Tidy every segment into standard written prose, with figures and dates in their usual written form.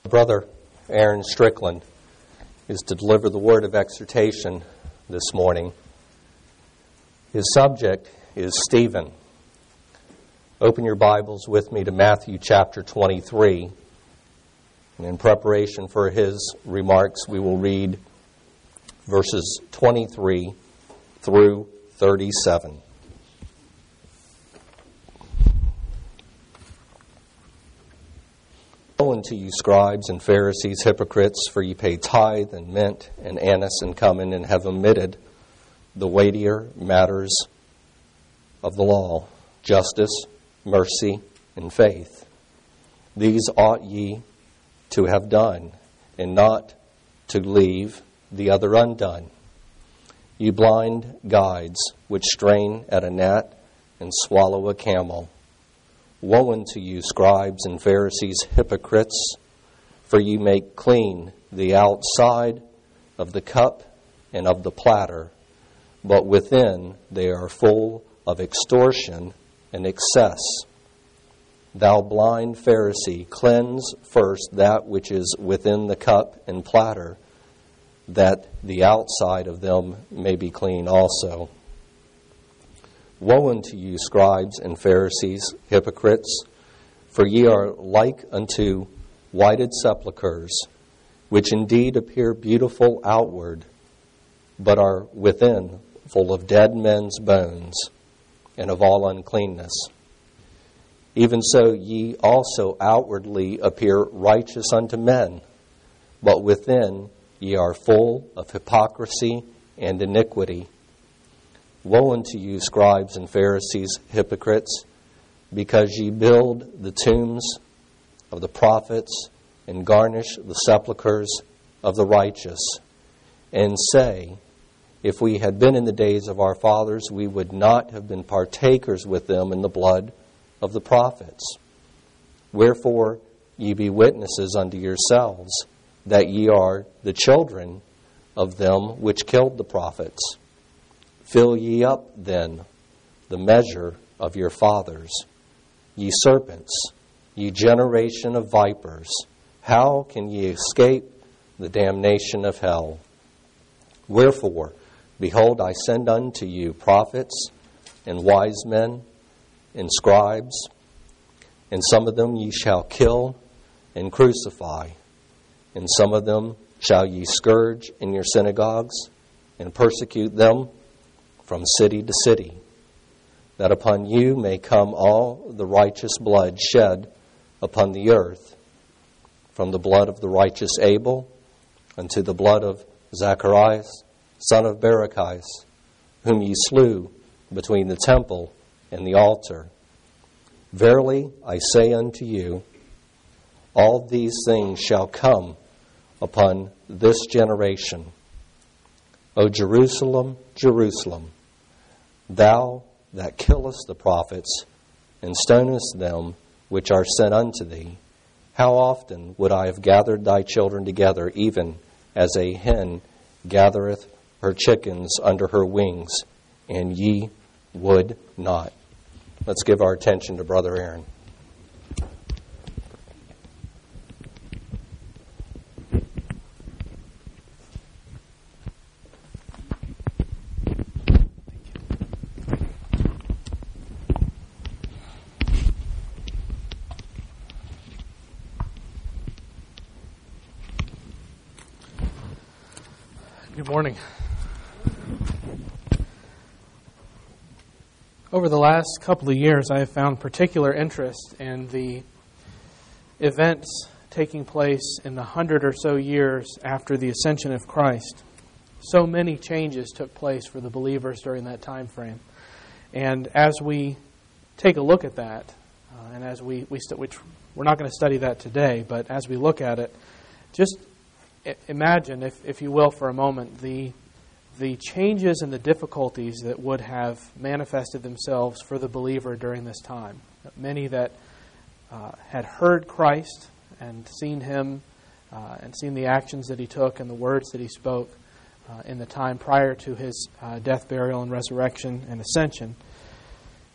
Brother Aaron Strickland is to deliver the word of exhortation this morning. His subject is Stephen. Open your Bibles with me to Matthew chapter 23. And in preparation for his remarks, we will read verses 23 through 37. Woe unto you, scribes and Pharisees, hypocrites, for ye pay tithe and mint and anise and cumin, and have omitted the weightier matters of the law, justice, mercy, and faith. These ought ye to have done, and not to leave the other undone. You blind guides, which strain at a gnat and swallow a camel. Woe unto you, scribes and Pharisees, hypocrites, for ye make clean the outside of the cup and of the platter, but within they are full of extortion and excess. Thou blind Pharisee, cleanse first that which is within the cup and platter, that the outside of them may be clean also. Woe unto you, scribes and Pharisees, hypocrites, for ye are like unto whited sepulchres, which indeed appear beautiful outward, but are within full of dead men's bones and of all uncleanness. Even so ye also outwardly appear righteous unto men, but within ye are full of hypocrisy and iniquity. Woe unto you, scribes and Pharisees, hypocrites, because ye build the tombs of the prophets and garnish the sepulchres of the righteous, and say, if we had been in the days of our fathers, we would not have been partakers with them in the blood of the prophets. Wherefore ye be witnesses unto yourselves that ye are the children of them which killed the prophets. Fill ye up, then, the measure of your fathers. Ye serpents, ye generation of vipers, how can ye escape the damnation of hell? Wherefore, behold, I send unto you prophets and wise men and scribes, and some of them ye shall kill and crucify, and some of them shall ye scourge in your synagogues and persecute them from city to city, that upon you may come all the righteous blood shed upon the earth, from the blood of the righteous Abel unto the blood of Zacharias, son of Barachias, whom ye slew between the temple and the altar. Verily I say unto you, all these things shall come upon this generation. O Jerusalem, Jerusalem, thou that killest the prophets and stonest them which are sent unto thee, how often would I have gathered thy children together, even as a hen gathereth her chickens under her wings, and ye would not. Let's give our attention to Brother Aaron. Good morning. Over the last couple of years, I have found particular interest in the events taking place in the 100 or so years after the ascension of Christ. So many changes took place for the believers during that time frame. And as we take a look at that, and as which we're not going to study that today, but as we look at it, just imagine, if you will, for a moment, the changes and the difficulties that would have manifested themselves for the believer during this time. Many that had heard Christ and seen Him and seen the actions that He took and the words that He spoke in the time prior to His death, burial, and resurrection and ascension.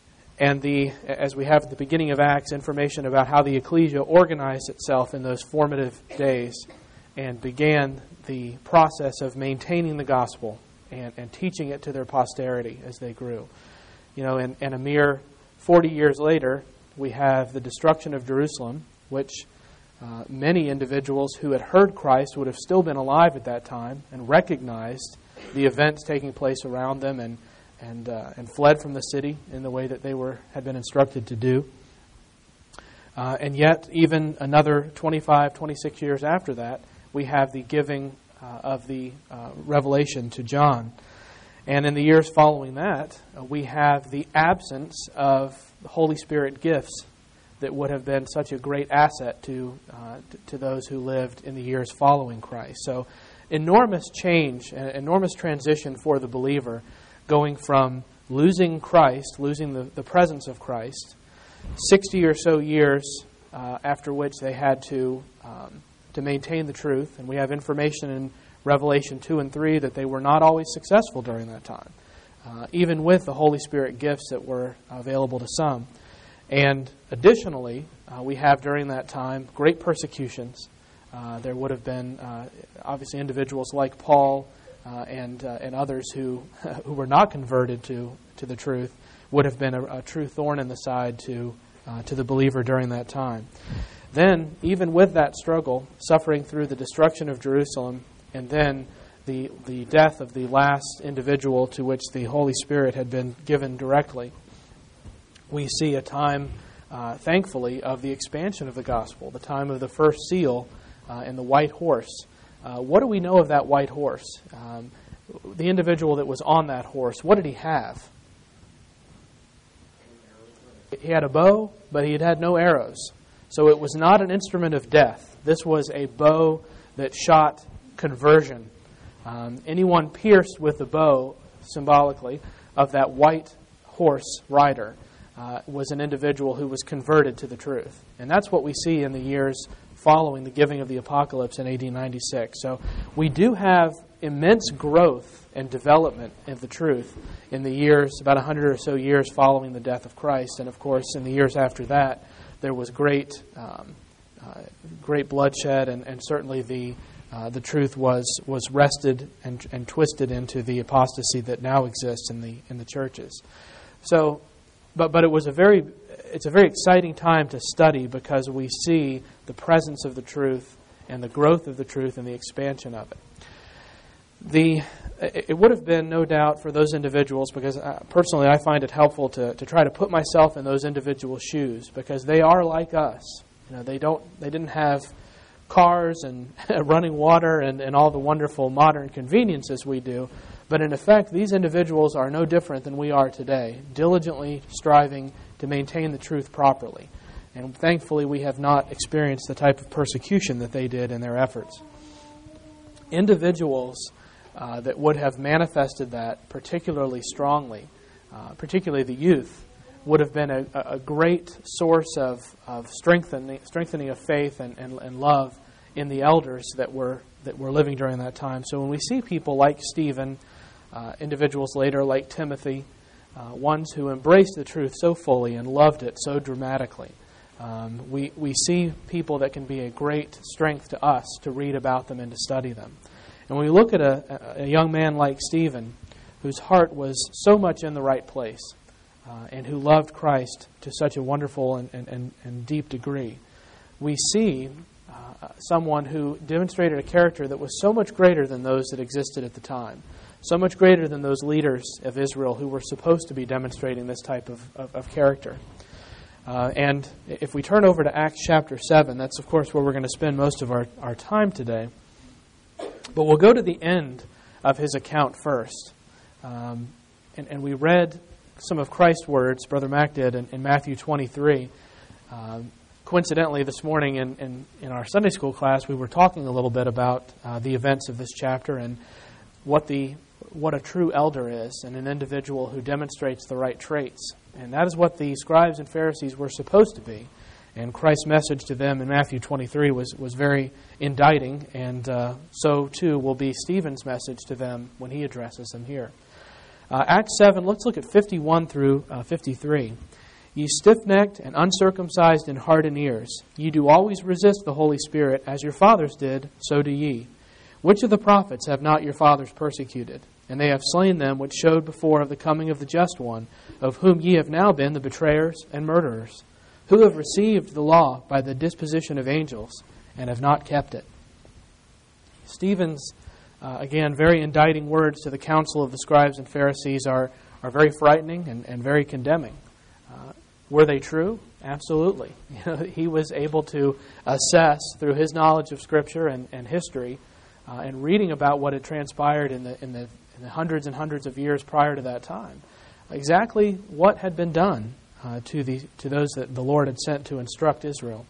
And as we have at the beginning of Acts, information about how the ecclesia organized itself in those formative days and began the process of maintaining the gospel and teaching it to their posterity as they grew. And a mere 40 years later, we have the destruction of Jerusalem, which many individuals who had heard Christ would have still been alive at that time and recognized the events taking place around them and fled from the city in the way that they had been instructed to do. And yet, even another 25, 26 years after that, we have the giving of the revelation to John. And in the years following that, we have the absence of the Holy Spirit gifts that would have been such a great asset to those who lived in the years following Christ. So, enormous change, enormous transition for the believer, going from losing Christ, losing the presence of Christ, 60 or so years after which they had to maintain the truth. And we have information in Revelation 2 and 3 that they were not always successful during that time, even with the Holy Spirit gifts that were available to some. And additionally, we have during that time great persecutions. There would have been obviously individuals like Paul and others who were not converted to the truth would have been a true thorn in the side to the believer during that time. Then, even with that struggle, suffering through the destruction of Jerusalem, and then the death of the last individual to which the Holy Spirit had been given directly, we see a time, thankfully, of the expansion of the gospel, the time of the first seal and the white horse. What do we know of that white horse? The individual that was on that horse, what did he have? He had a bow, but he had no arrows. So it was not an instrument of death. This was a bow that shot conversion. Anyone pierced with the bow, symbolically, of that white horse rider was an individual who was converted to the truth. And that's what we see in the years following the giving of the apocalypse in AD 96. So we do have immense growth and development of the truth in the years, about 100 or so years following the death of Christ. And of course, in the years after that, there was great bloodshed, and certainly the truth was wrested and twisted into the apostasy that now exists in the churches. So, but it's a very exciting time to study because we see the presence of the truth and the growth of the truth and the expansion of it. It would have been, no doubt, for those individuals, because personally I find it helpful to try to put myself in those individuals' shoes, because they are like us. They didn't have cars and running water and all the wonderful modern conveniences we do, but in effect these individuals are no different than we are today, diligently striving to maintain the truth properly. And thankfully we have not experienced the type of persecution that they did in their efforts. Individuals that would have manifested that particularly strongly, particularly the youth, would have been a great source of strengthening of faith and love in the elders that were living during that time. So when we see people like Stephen, individuals later like Timothy, ones who embraced the truth so fully and loved it so dramatically, we see people that can be a great strength to us to read about them and to study them. And when we look at a young man like Stephen, whose heart was so much in the right place, and who loved Christ to such a wonderful and deep degree, we see someone who demonstrated a character that was so much greater than those that existed at the time, so much greater than those leaders of Israel who were supposed to be demonstrating this type of character. And if we turn over to Acts chapter 7, that's of course where we're going to spend most of our time today. But we'll go to the end of his account first. And we read some of Christ's words, Brother Mac did, in Matthew 23. Coincidentally, this morning in our Sunday school class, we were talking a little bit about the events of this chapter and what a true elder is, and an individual who demonstrates the right traits. And that is what the scribes and Pharisees were supposed to be. And Christ's message to them in Matthew 23 was very indicting, and so too will be Stephen's message to them when he addresses them here. Acts 7, let's look at 51 through 53. Ye stiff-necked and uncircumcised in heart and ears, ye do always resist the Holy Spirit, as your fathers did, so do ye. Which of the prophets have not your fathers persecuted? And they have slain them which showed before of the coming of the Just One, of whom ye have now been the betrayers and murderers, who have received the law by the disposition of angels, and have not kept it. Stephen's, again, very indicting words to the council of the scribes and Pharisees are very frightening and very condemning. Were they true? Absolutely. He was able to assess through his knowledge of Scripture and history and reading about what had transpired in the hundreds and hundreds of years prior to that time, exactly what had been done to those that the Lord had sent to instruct Israel.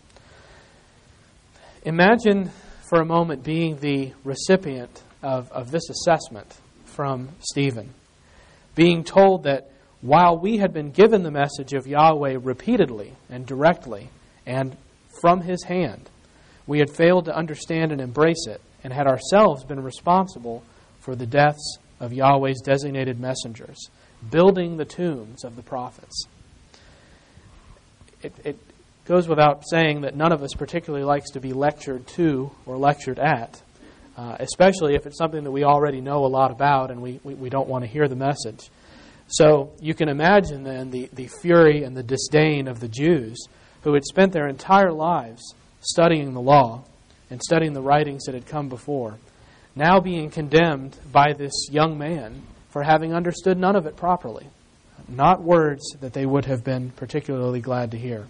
Imagine for a moment being the recipient of this assessment from Stephen, being told that while we had been given the message of Yahweh repeatedly and directly and from His hand, we had failed to understand and embrace it and had ourselves been responsible for the deaths of Yahweh's designated messengers, building the tombs of the prophets. It goes without saying that none of us particularly likes to be lectured to or lectured at, especially if it's something that we already know a lot about and we don't want to hear the message. So you can imagine then the fury and the disdain of the Jews who had spent their entire lives studying the law and studying the writings that had come before, now being condemned by this young man for having understood none of it properly. Not words that they would have been particularly glad to hear.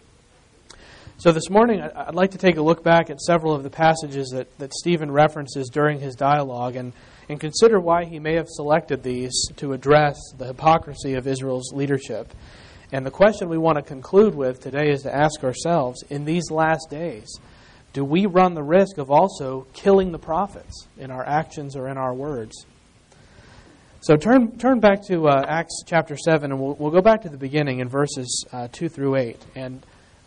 So this morning I'd like to take a look back at several of the passages that Stephen references during his dialogue and consider why he may have selected these to address the hypocrisy of Israel's leadership. And the question we want to conclude with today is to ask ourselves, in these last days, do we run the risk of also killing the prophets in our actions or in our words? So turn back to Acts chapter 7, and we'll go back to the beginning in verses 2 through 8. And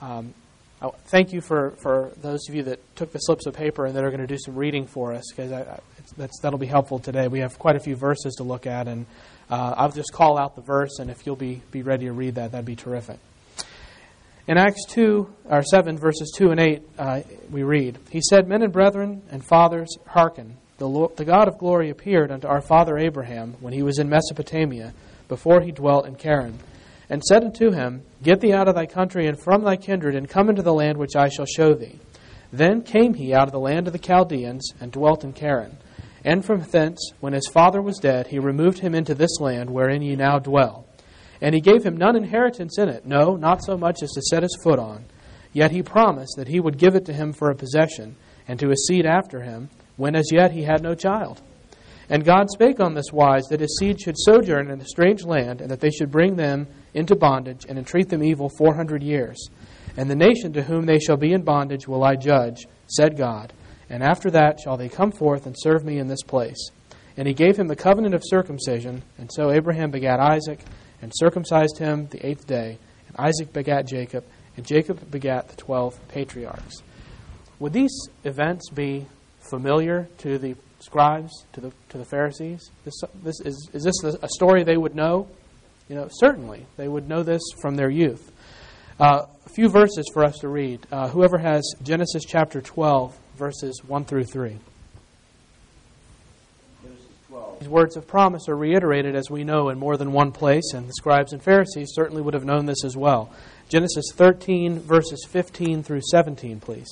thank you for those of you that took the slips of paper and that are going to do some reading for us, because that'll be helpful today. We have quite a few verses to look at, and I'll just call out the verse, and if you'll be ready to read that'd be terrific. In Acts 7, verses 2 and 8, we read, He said, Men and brethren and fathers, hearken. The God of glory appeared unto our father Abraham when he was in Mesopotamia, before he dwelt in Charan, and said unto him, Get thee out of thy country and from thy kindred, and come into the land which I shall show thee. Then came he out of the land of the Chaldeans, and dwelt in Charan. And from thence, when his father was dead, he removed him into this land wherein ye now dwell. And he gave him none inheritance in it, no, not so much as to set his foot on. Yet he promised that he would give it to him for a possession, and to his seed after him, when as yet he had no child. And God spake on this wise, that his seed should sojourn in a strange land, and that they should bring them into bondage, and entreat them evil 400 years. And the nation to whom they shall be in bondage will I judge, said God. And after that shall they come forth and serve me in this place. And he gave him the covenant of circumcision, and so Abraham begat Isaac, and circumcised him the 8th day. And Isaac begat Jacob, and Jacob begat the 12 patriarchs. Would these events be familiar to the scribes, to the Pharisees? Is this a story they would know? Certainly they would know this from their youth. A few verses for us to read. Whoever has Genesis chapter 12, verses 1 through 3. Genesis 12. These words of promise are reiterated, as we know, in more than one place, and the scribes and Pharisees certainly would have known this as well. Genesis 13, verses 15 through 17, please.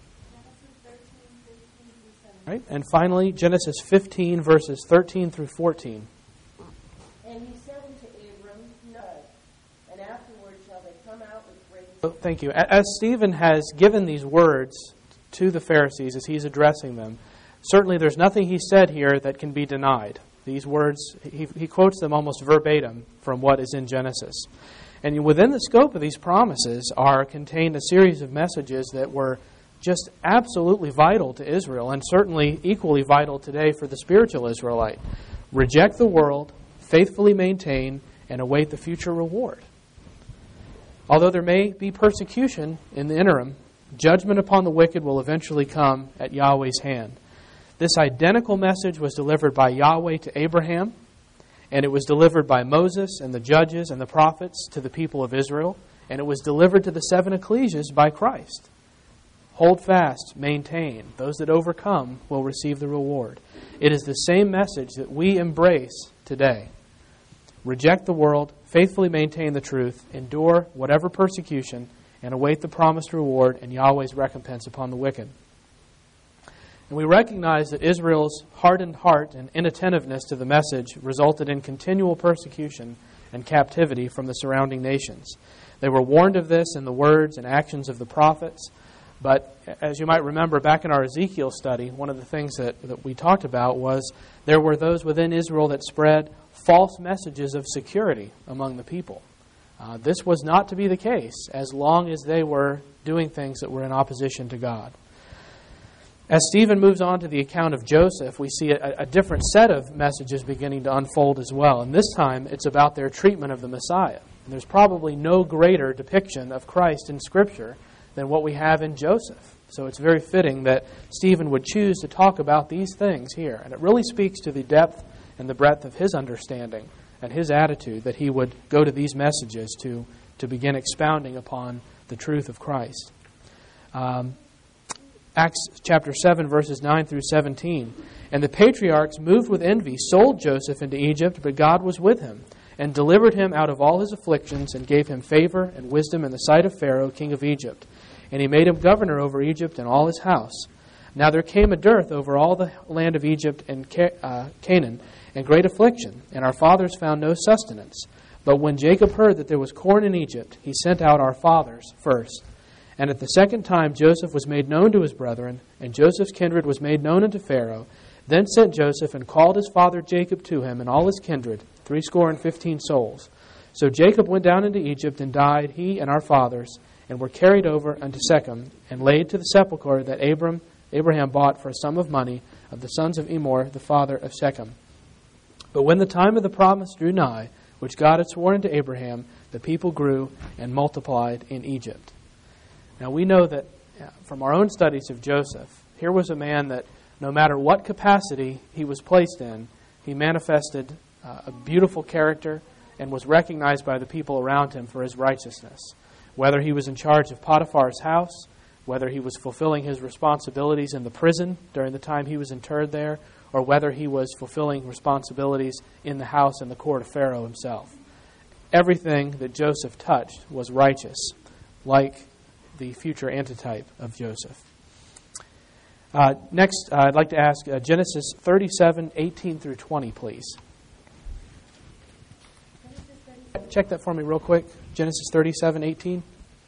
Right? And finally, Genesis 15, verses 13 through 14. And he said unto Abram, No, and afterward shall they come out with great... Thank you. As Stephen has given these words to the Pharisees as he's addressing them, certainly there's nothing he said here that can be denied. These words, he quotes them almost verbatim from what is in Genesis. And within the scope of these promises are contained a series of messages that were just absolutely vital to Israel, and certainly equally vital today for the spiritual Israelite. Reject the world, faithfully maintain, and await the future reward. Although there may be persecution in the interim, judgment upon the wicked will eventually come at Yahweh's hand. This identical message was delivered by Yahweh to Abraham, And it was delivered by Moses and the judges and the prophets to the people of Israel. And it was delivered to the 7 ecclesias by Christ. Hold fast, maintain. Those that overcome will receive the reward. It is the same message that we embrace today. Reject the world, faithfully maintain the truth, endure whatever persecution, and await the promised reward and Yahweh's recompense upon the wicked. And we recognize that Israel's hardened heart and inattentiveness to the message resulted in continual persecution and captivity from the surrounding nations. They were warned of this in the words and actions of the prophets. But as you might remember, back in our Ezekiel study, one of the things that we talked about was there were those within Israel that spread false messages of security among the people. This was not to be the case as long as they were doing things that were in opposition to God. As Stephen moves on to the account of Joseph, we see a different set of messages beginning to unfold as well. And this time, it's about their treatment of the Messiah. And there's probably no greater depiction of Christ in Scripture than what we have in Joseph. So it's very fitting that Stephen would choose to talk about these things here. And it really speaks to the depth and the breadth of his understanding and his attitude that he would go to these messages to begin expounding upon the truth of Christ. Acts chapter 7, verses 9 through 17. And the patriarchs, moved with envy, sold Joseph into Egypt, but God was with him, and delivered him out of all his afflictions, and gave him favor and wisdom in the sight of Pharaoh, king of Egypt. And he made him governor over Egypt and all his house. Now there came a dearth over all the land of Egypt and Canaan, and great affliction, and our fathers found no sustenance. But when Jacob heard that there was corn in Egypt, he sent out our fathers first. And at the second time Joseph was made known to his brethren, and Joseph's kindred was made known unto Pharaoh. Then sent Joseph and called his father Jacob to him, and all his kindred, 70 souls. So Jacob went down into Egypt, and died, he and our fathers, and were carried over unto Shechem, and laid to the sepulchre that Abraham bought for a sum of money of the sons of Emor, the father of Shechem. But when the time of the promise drew nigh, which God had sworn unto Abraham, the people grew and multiplied in Egypt. Now we know that from our own studies of Joseph, here was a man that no matter what capacity he was placed in, he manifested a beautiful character and was recognized by the people around him for his righteousness. Whether he was in charge of Potiphar's house, whether he was fulfilling his responsibilities in the prison during the time he was interred there, or whether he was fulfilling responsibilities in the house and the court of Pharaoh himself. Everything that Joseph touched was righteous, like the future antitype of Joseph. Next, I'd like to ask Genesis 37, 18 through 20, please. Check that for me real quick. Genesis 37, 18.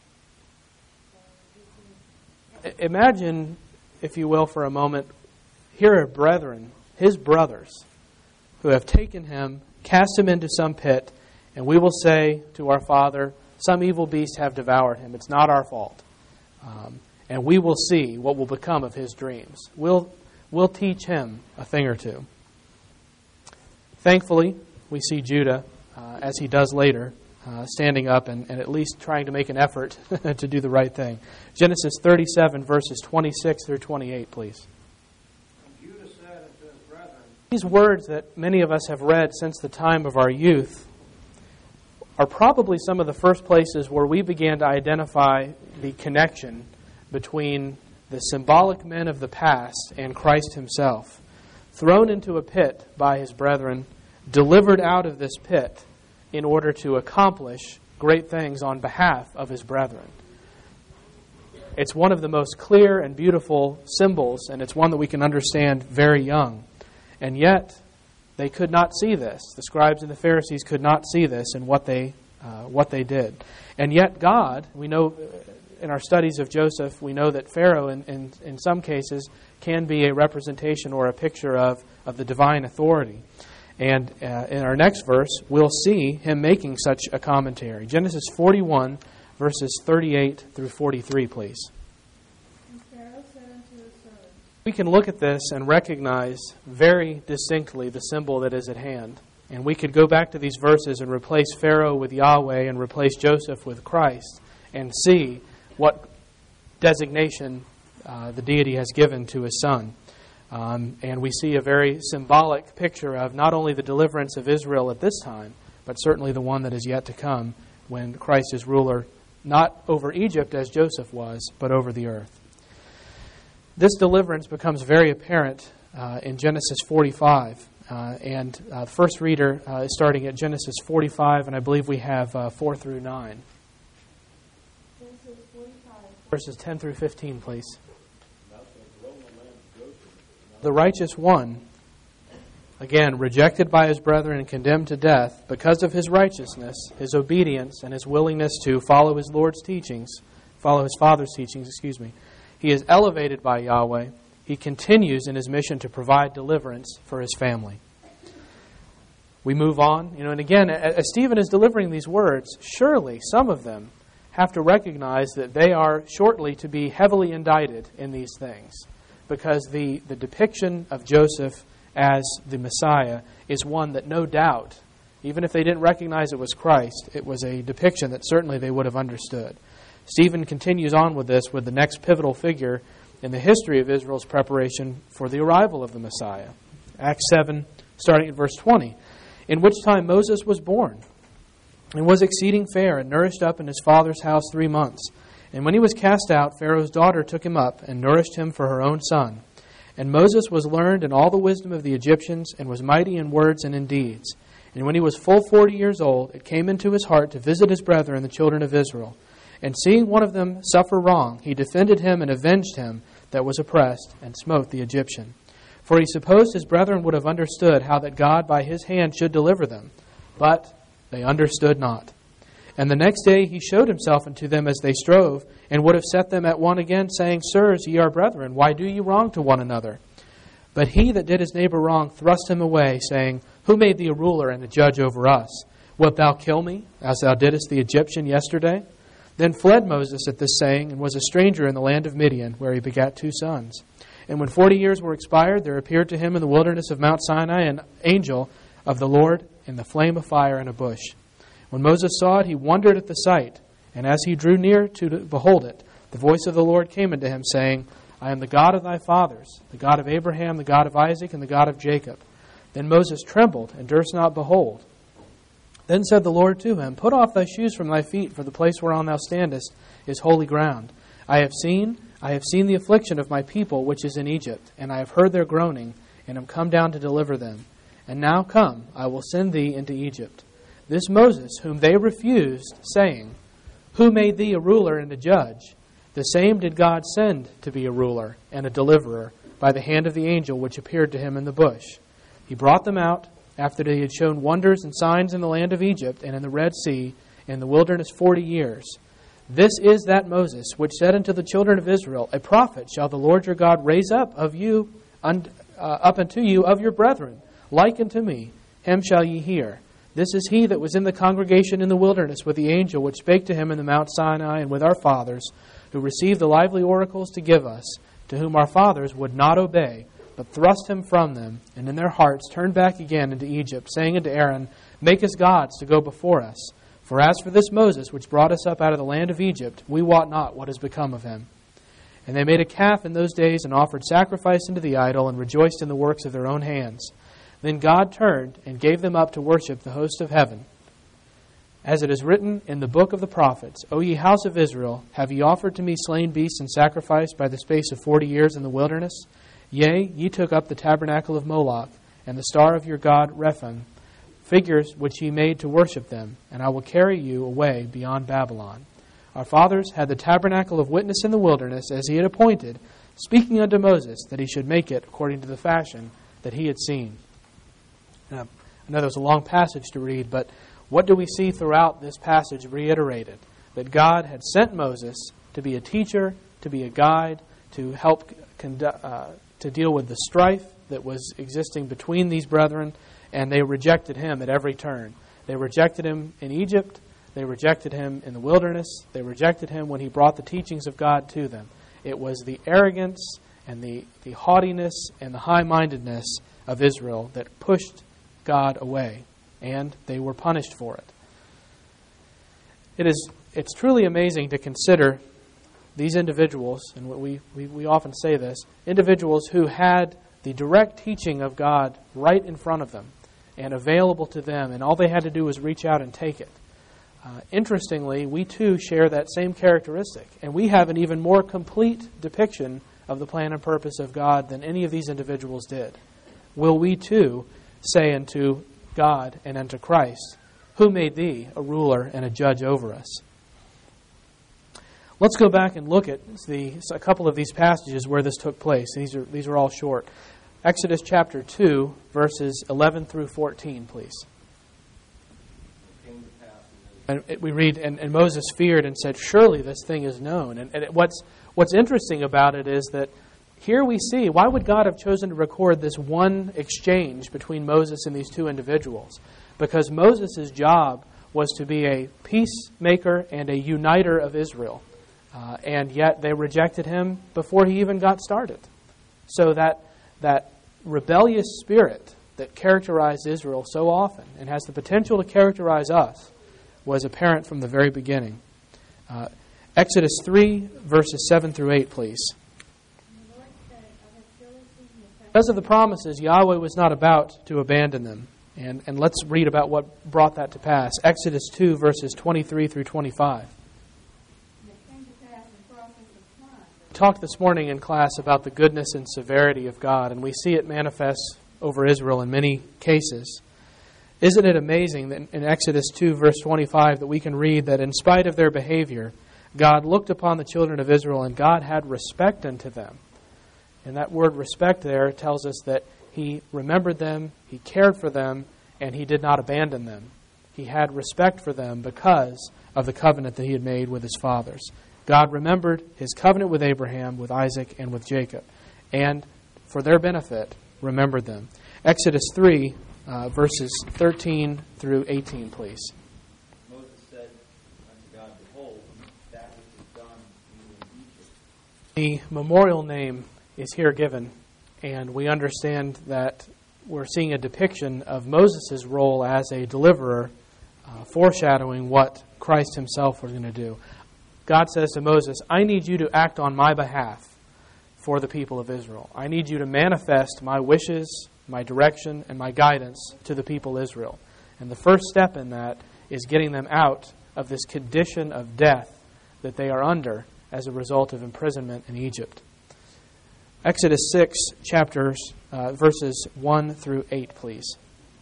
Imagine, if you will, for a moment, here are brethren, his brothers, who have taken him, cast him into some pit, and we will say to our father, some evil beast have devoured him. It's not our fault. And we will see what will become of his dreams. We'll teach him a thing or two. Thankfully, we see Judah, as he does later, standing up and at least trying to make an effort to do the right thing. Genesis 37, verses 26 through 28, please. And Judah said unto his brethren, these words that many of us have read since the time of our youth are probably some of the first places where we began to identify the connection between the symbolic men of the past and Christ himself. Thrown into a pit by his brethren, delivered out of this pit in order to accomplish great things on behalf of his brethren. It's one of the most clear and beautiful symbols, and it's one that we can understand very young. And yet, they could not see this. The scribes and the Pharisees could not see this in what they did. And yet God, we know in our studies of Joseph, we know that Pharaoh in some cases can be a representation or a picture of the divine authority. And in our next verse, we'll see him making such a commentary. Genesis 41, verses 38 through 43, please. We can look at this and recognize very distinctly the symbol that is at hand. And we could go back to these verses and replace Pharaoh with Yahweh and replace Joseph with Christ and see what designation the deity has given to his son. And we see a very symbolic picture of not only the deliverance of Israel at this time, but certainly the one that is yet to come when Christ is ruler, not over Egypt as Joseph was, but over the earth. This deliverance becomes very apparent in Genesis 45. And the first reader is starting at Genesis 45, and I believe we have 4 through 9. Genesis 45. Verses 10 through 15, please. The righteous one, again, rejected by his brethren and condemned to death, because of his righteousness, his obedience, and his willingness to follow his Lord's teachings, follow his Father's teachings, he is elevated by Yahweh. He continues in his mission to provide deliverance for his family. We move on, and again, as Stephen is delivering these words, surely some of them have to recognize that they are shortly to be heavily indicted in these things, because the depiction of Joseph as the Messiah is one that no doubt, even if they didn't recognize it was Christ, it was a depiction that certainly they would have understood. Stephen continues on with this with the next pivotal figure in the history of Israel's preparation for the arrival of the Messiah. Acts 7, starting at verse 20, in which time Moses was born, and was exceeding fair, and nourished up in his father's house 3 months. And when he was cast out, Pharaoh's daughter took him up, and nourished him for her own son. And Moses was learned in all the wisdom of the Egyptians, and was mighty in words and in deeds. And when he was full 40 years old, it came into his heart to visit his brethren, the children of Israel. And seeing one of them suffer wrong, he defended him and avenged him that was oppressed, and smote the Egyptian. For he supposed his brethren would have understood how that God by his hand should deliver them. But they understood not. And the next day he showed himself unto them as they strove, and would have set them at one again, saying, Sirs, ye are brethren, why do ye wrong to one another? But he that did his neighbor wrong thrust him away, saying, Who made thee a ruler and a judge over us? Wilt thou kill me, as thou didst the Egyptian yesterday? Then fled Moses at this saying, and was a stranger in the land of Midian, where he begat 2 sons. And when 40 years were expired, there appeared to him in the wilderness of Mount Sinai an angel of the Lord in the flame of fire in a bush. When Moses saw it, he wondered at the sight. And as he drew near to behold it, the voice of the Lord came unto him, saying, I am the God of thy fathers, the God of Abraham, the God of Isaac, and the God of Jacob. Then Moses trembled, and durst not behold. Then said the Lord to him, Put off thy shoes from thy feet, for the place whereon thou standest is holy ground. I have seen the affliction of my people which is in Egypt, and I have heard their groaning, and am come down to deliver them. And now come, I will send thee into Egypt. This Moses, whom they refused, saying, Who made thee a ruler and a judge? The same did God send to be a ruler and a deliverer by the hand of the angel which appeared to him in the bush. He brought them out, after he had shown wonders and signs in the land of Egypt and in the Red Sea, in the wilderness 40 years. This is that Moses, which said unto the children of Israel, A prophet shall the Lord your God raise up of you, up unto you of your brethren, like unto me. Him shall ye hear. This is he that was in the congregation in the wilderness with the angel which spake to him in the Mount Sinai, and with our fathers, who received the lively oracles to give us, to whom our fathers would not obey, but thrust him from them, and in their hearts turned back again into Egypt, saying unto Aaron, Make us gods to go before us. For as for this Moses, which brought us up out of the land of Egypt, we wot not what is become of him. And they made a calf in those days, and offered sacrifice unto the idol, and rejoiced in the works of their own hands. Then God turned, and gave them up to worship the host of heaven. As it is written in the book of the prophets, O ye house of Israel, have ye offered to me slain beasts and sacrifice by the space of 40 years in the wilderness? Yea, ye took up the tabernacle of Moloch, and the star of your god Rephan, figures which ye made to worship them, and I will carry you away beyond Babylon. Our fathers had the tabernacle of witness in the wilderness, as he had appointed, speaking unto Moses that he should make it according to the fashion that he had seen. Now, I know there's a long passage to read, but what do we see throughout this passage reiterated? That God had sent Moses to be a teacher, to be a guide, to help to deal with the strife that was existing between these brethren, and they rejected him at every turn. They rejected him in Egypt. They rejected him in the wilderness. They rejected him when he brought the teachings of God to them. It was the arrogance and the haughtiness and the high-mindedness of Israel that pushed God away, and they were punished for it. It's truly amazing to consider these individuals, and we often say this, individuals who had the direct teaching of God right in front of them and available to them, and all they had to do was reach out and take it. Interestingly, we too share that same characteristic, and we have an even more complete depiction of the plan and purpose of God than any of these individuals did. Will we too say unto God and unto Christ, "Who made thee a ruler and a judge over us?" Let's go back and look at a couple of these passages where this took place. These are all short. Exodus chapter 2, verses 11 through 14, please. And we read, and Moses feared and said, "Surely this thing is known." And what's interesting about it is that here we see, why would God have chosen to record this one exchange between Moses and these two individuals? Because Moses' job was to be a peacemaker and a uniter of Israel. And yet they rejected him before he even got started. So that rebellious spirit that characterized Israel so often and has the potential to characterize us was apparent from the very beginning. Exodus 3, verses 7 through 8, please. Because of the promises, Yahweh was not about to abandon them. And let's read about what brought that to pass. Exodus 2, verses 23 through 25. We talked this morning in class about the goodness and severity of God, and we see it manifest over Israel in many cases. Isn't it amazing that in Exodus 2, verse 25, that we can read that in spite of their behavior, God looked upon the children of Israel and God had respect unto them. And that word respect there tells us that He remembered them, He cared for them, and He did not abandon them. He had respect for them because of the covenant that He had made with His fathers. God remembered His covenant with Abraham, with Isaac, and with Jacob, and for their benefit, remembered them. Exodus 3, verses 13 through 18, please. Moses said unto God, "Behold, that which is done in Egypt." The memorial name is here given, and we understand that we're seeing a depiction of Moses' role as a deliverer, foreshadowing what Christ Himself was going to do. God says to Moses, "I need you to act on my behalf for the people of Israel. I need you to manifest my wishes, my direction, and my guidance to the people of Israel." And the first step in that is getting them out of this condition of death that they are under as a result of imprisonment in Egypt. Exodus 6, verses 1 through 8, please.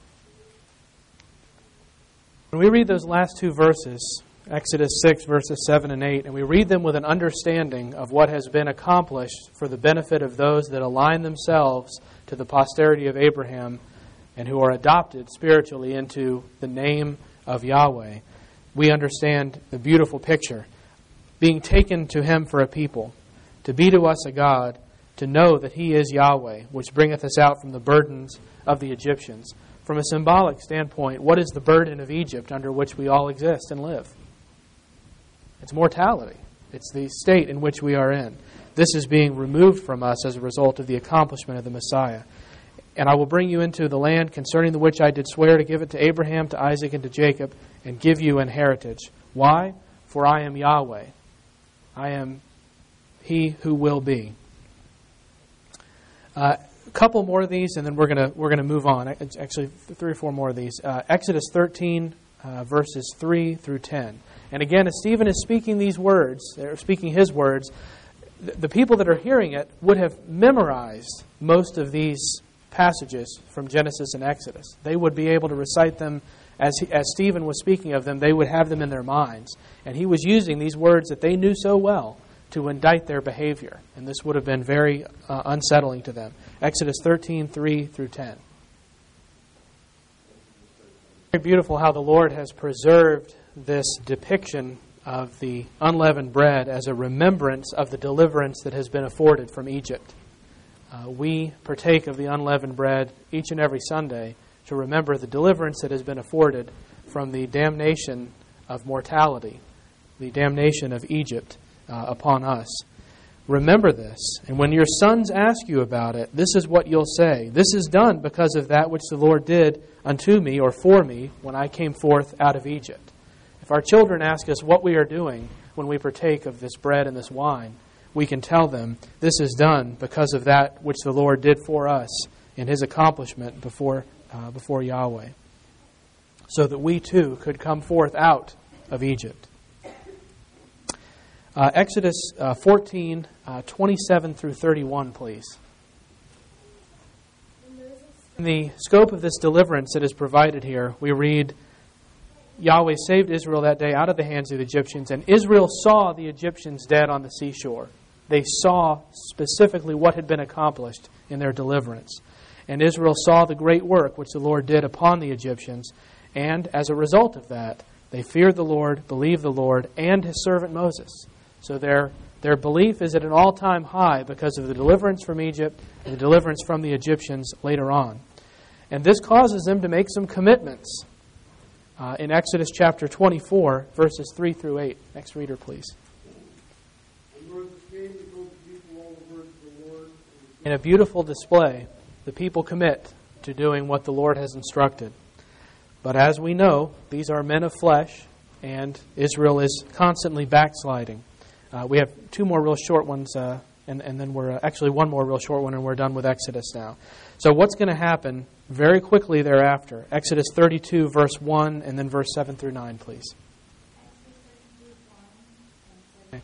When we read those last two verses, Exodus 6, verses 7 and 8, and we read them with an understanding of what has been accomplished for the benefit of those that align themselves to the posterity of Abraham and who are adopted spiritually into the name of Yahweh, we understand the beautiful picture. Being taken to Him for a people, to be to us a God, to know that He is Yahweh, which bringeth us out from the burdens of the Egyptians. From a symbolic standpoint, what is the burden of Egypt under which we all exist and live? It's mortality. It's the state in which we are in. This is being removed from us as a result of the accomplishment of the Messiah. "And I will bring you into the land concerning the which I did swear to give it to Abraham, to Isaac, and to Jacob, and give you an heritage." Why? "For I am Yahweh. I am He who will be." A couple more of these, and then we're gonna move on. Actually, 3 or 4 more of these. Exodus 13, verses 3 through 10. And again, as Stephen is speaking these words, or speaking his words, the people that are hearing it would have memorized most of these passages from Genesis and Exodus. They would be able to recite them as Stephen was speaking of them. They would have them in their minds. And he was using these words that they knew so well to indict their behavior. And this would have been very unsettling to them. Exodus 13, 3 through 10. Very beautiful how the Lord has preserved this depiction of the unleavened bread as a remembrance of the deliverance that has been afforded from Egypt. We partake of the unleavened bread each and every Sunday to remember the deliverance that has been afforded from the damnation of mortality, the damnation of Egypt upon us. Remember this, and when your sons ask you about it, this is what you'll say. "This is done because of that which the Lord did unto me," or for me, "when I came forth out of Egypt." If our children ask us what we are doing when we partake of this bread and this wine, we can tell them, this is done because of that which the Lord did for us in His accomplishment before Yahweh, so that we too could come forth out of Egypt. Exodus 14, 27 through 31, please. In the scope of this deliverance that is provided here, we read, Yahweh saved Israel that day out of the hands of the Egyptians, and Israel saw the Egyptians dead on the seashore. They saw specifically what had been accomplished in their deliverance. And Israel saw the great work which the Lord did upon the Egyptians, and as a result of that, they feared the Lord, believed the Lord, and His servant Moses. So their belief is at an all-time high because of the deliverance from Egypt and the deliverance from the Egyptians later on. And this causes them to make some commitments. In Exodus chapter 24, verses 3 through 8. Next reader, please. In a beautiful display, the people commit to doing what the Lord has instructed. But as we know, these are men of flesh, and Israel is constantly backsliding. We have two more real short ones, and then we're actually one more real short one, and we're done with Exodus now. So what's going to happen very quickly thereafter? Exodus 32, verse 1, and then verse 7 through 9, please. Okay.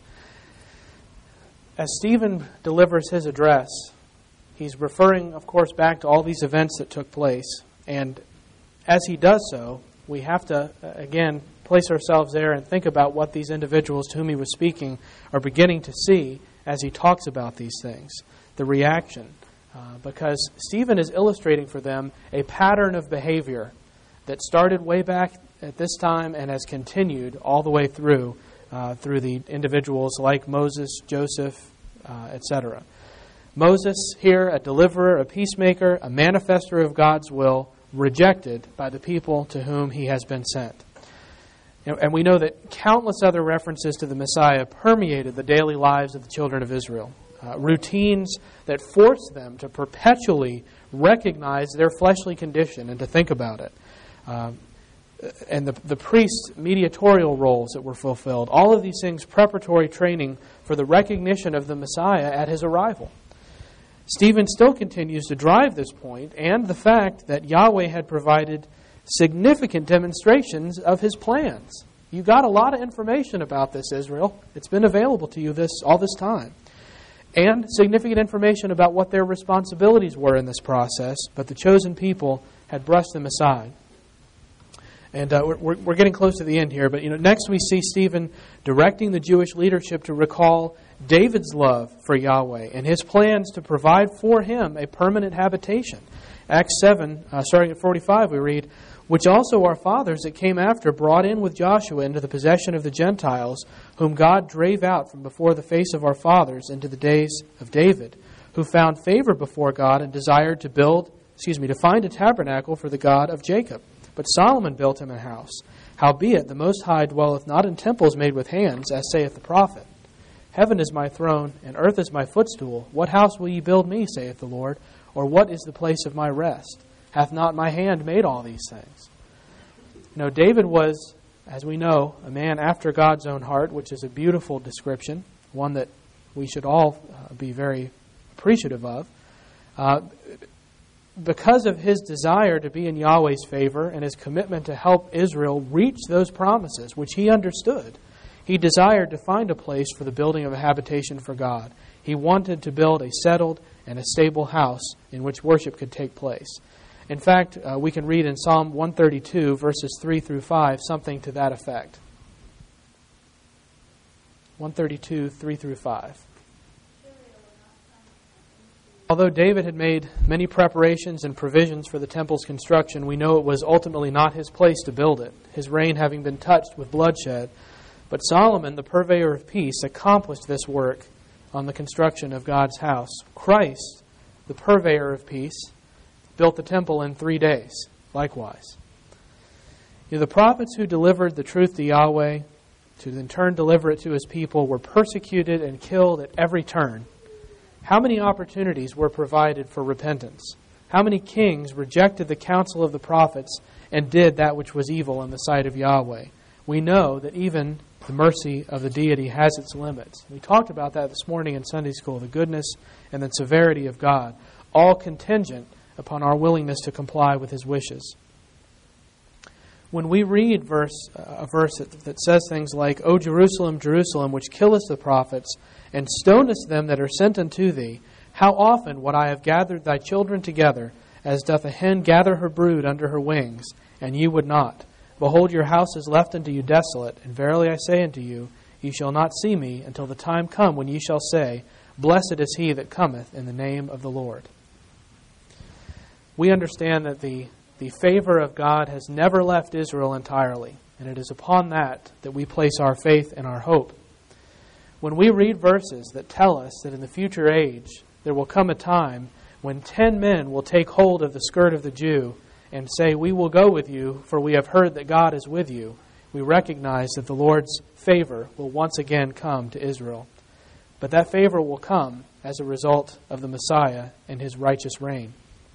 As Stephen delivers his address, he's referring, of course, back to all these events that took place. And as he does so, we have to, again, place ourselves there and think about what these individuals to whom he was speaking are beginning to see as he talks about these things, the reaction. Because Stephen is illustrating for them a pattern of behavior that started way back at this time and has continued all the way through the individuals like Moses, Joseph, etc. Moses here, a deliverer, a peacemaker, a manifester of God's will, rejected by the people to whom he has been sent. And we know that countless other references to the Messiah permeated the daily lives of the children of Israel. Routines that forced them to perpetually recognize their fleshly condition and to think about it. And the priest's mediatorial roles that were fulfilled. All of these things preparatory training for the recognition of the Messiah at His arrival. Stephen still continues to drive this point and the fact that Yahweh had provided significant demonstrations of His plans. You got a lot of information about this, Israel. It's been available to you all this time. And significant information about what their responsibilities were in this process, but the chosen people had brushed them aside. And we're getting close to the end here, but next we see Stephen directing the Jewish leadership to recall David's love for Yahweh and his plans to provide for him a permanent habitation. Acts 7, starting at 45, we read, which also our fathers that came after brought in with Joshua into the possession of the Gentiles, whom God drave out from before the face of our fathers into the days of David, who found favor before God and desired to find a tabernacle for the God of Jacob. But Solomon built him a house. Howbeit, the Most High dwelleth not in temples made with hands, as saith the prophet. Heaven is my throne, and earth is my footstool. What house will ye build me, saith the Lord? Or what is the place of my rest? Hath not my hand made all these things? David was, as we know, a man after God's own heart, which is a beautiful description, one that we should all be very appreciative of. Because of his desire to be in Yahweh's favor and his commitment to help Israel reach those promises, which he understood, he desired to find a place for the building of a habitation for God. He wanted to build a settled and a stable house in which worship could take place. In fact, we can read in Psalm 132, verses 3 through 5, something to that effect. 132, 3 through 5. Although David had made many preparations and provisions for the temple's construction, we know it was ultimately not his place to build it, his reign having been touched with bloodshed. But Solomon, the purveyor of peace, accomplished this work on the construction of God's house. Christ, the purveyor of peace, built the temple in 3 days, likewise. The prophets who delivered the truth to Yahweh, to in turn deliver it to His people, were persecuted and killed at every turn. How many opportunities were provided for repentance? How many kings rejected the counsel of the prophets and did that which was evil in the sight of Yahweh? We know that even the mercy of the deity has its limits. We talked about that this morning in Sunday school, the goodness and the severity of God, all contingent upon our willingness to comply with His wishes. When we read a verse that says things like, O Jerusalem, Jerusalem, which killest the prophets, and stonest them that are sent unto thee, how often would I have gathered thy children together, as doth a hen gather her brood under her wings, and ye would not. Behold, your house is left unto you desolate, and verily I say unto you, ye shall not see me until the time come when ye shall say, Blessed is he that cometh in the name of the Lord. We understand that the favor of God has never left Israel entirely, and it is upon that we place our faith and our hope. When we read verses that tell us that in the future age there will come a time when 10 men will take hold of the skirt of the Jew and say, We will go with you, for we have heard that God is with you, we recognize that the Lord's favor will once again come to Israel. But that favor will come as a result of the Messiah and His righteous reign.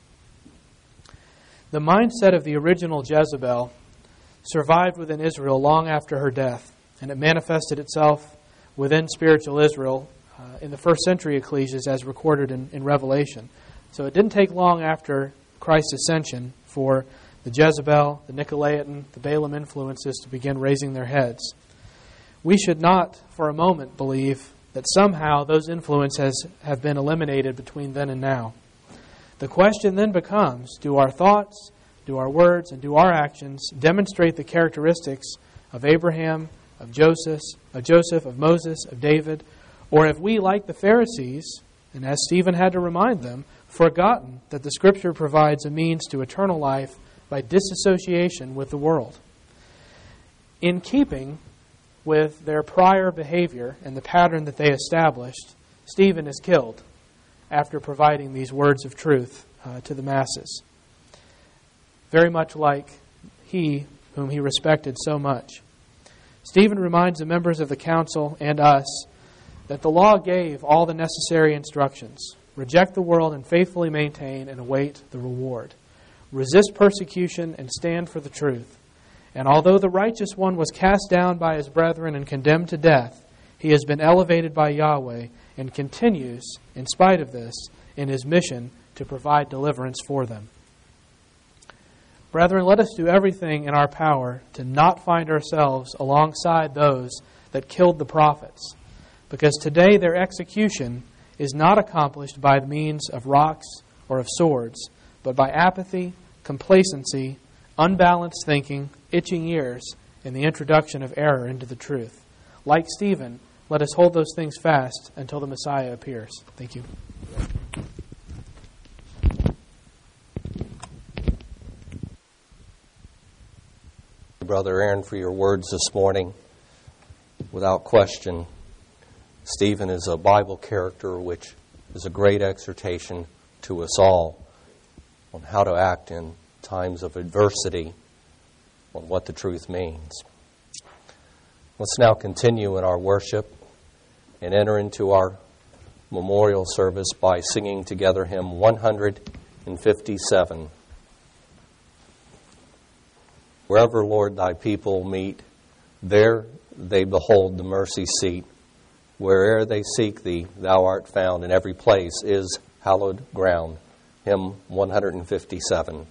The mindset of the original Jezebel survived within Israel long after her death, and it manifested itself within spiritual Israel in the first century ecclesias as recorded in Revelation. So it didn't take long after Christ's ascension for the Jezebel, the Nicolaitan, the Balaam influences to begin raising their heads. We should not for a moment believe that somehow those influences have been eliminated between then and now. The question then becomes, do our thoughts, do our words, and do our actions demonstrate the characteristics of Abraham, of Joseph, of Moses, of David, or have we, like the Pharisees, and as Stephen had to remind them, forgotten that the Scripture provides a means to eternal life by disassociation with the world? In keeping with their prior behavior and the pattern that they established, Stephen is killed after providing these words of truth to the masses. Very much like he whom he respected so much. Stephen reminds the members of the council and us that the law gave all the necessary instructions. Reject the world and faithfully maintain and await the reward. Resist persecution and stand for the truth. And although the righteous one was cast down by his brethren and condemned to death, he has been elevated by Yahweh and continues, in spite of this, in his mission to provide deliverance for them. Brethren, let us do everything in our power to not find ourselves alongside those that killed the prophets, because today their execution is not accomplished by the means of rocks or of swords, but by apathy, complacency, unbalanced thinking, itching ears, and the introduction of error into the truth. Like Stephen, let us hold those things fast until the Messiah appears. Thank you. Brother Aaron, for your words this morning. Without question, Stephen is a Bible character which is a great exhortation to us all on how to act in times of adversity, on what the truth means. Let's now continue in our worship and enter into our memorial service by singing together hymn 157. Wherever, Lord, thy people meet, there they behold the mercy seat. Where'er they seek thee, thou art found, and every place is hallowed ground. Hymn 157.